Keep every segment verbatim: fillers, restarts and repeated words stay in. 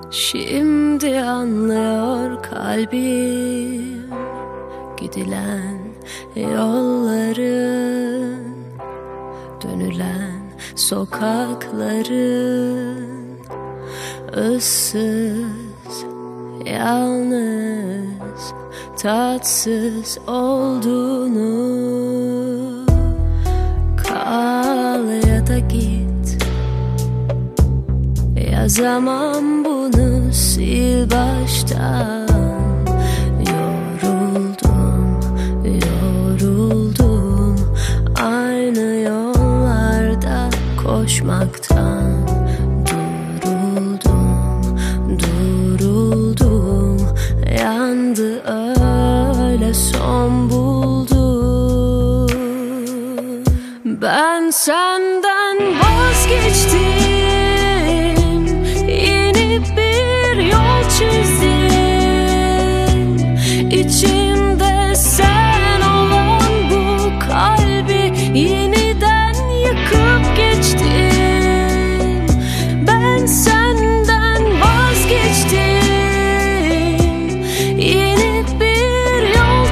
Şimdi anlıyor kalbim gidilen yolların, dönülen sokakların, ıssız, yalnız, tatsız olduğunu. Kal ya da git, yazamam bunu, sil baştan. Yoruldum, yoruldum aynı yollarda koşmaktan. Duruldum, duruldum, yandı öyle son buldu. Ben senden vazgeçtim, yeni bir yol çizdim. İçimde sen olan bu kalbi yeniden yıkıp geçtim. Ben senden vazgeçtim, yeni bir yol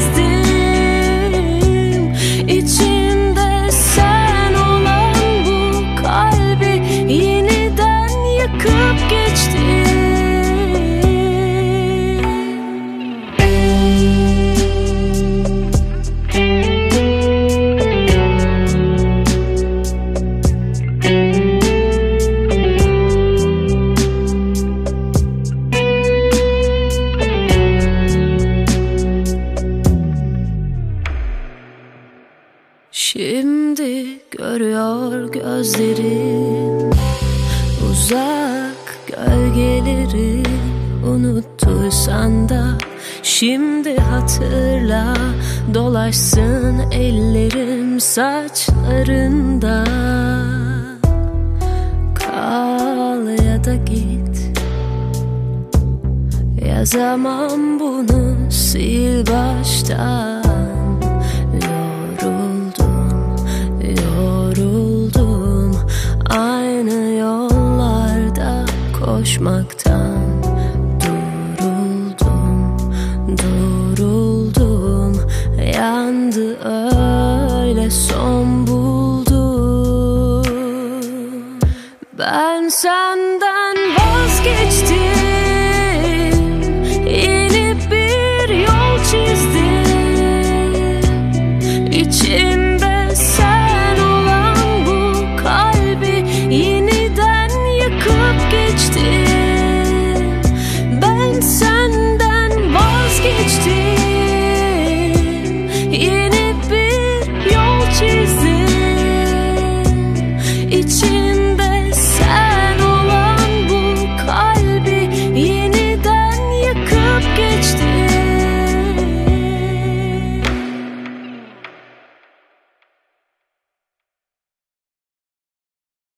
çizdim. İçimde sen olan bu kalbi yeniden yıkıp geçtim. Şimdi görüyor gözlerim uzak gölgeleri. Unuttuysan da şimdi hatırla, dolaşsın ellerim saçlarında. Kal ya da git, yazamam bunu, sil baştan. Yoruldum aynı yollarda koşmaktan.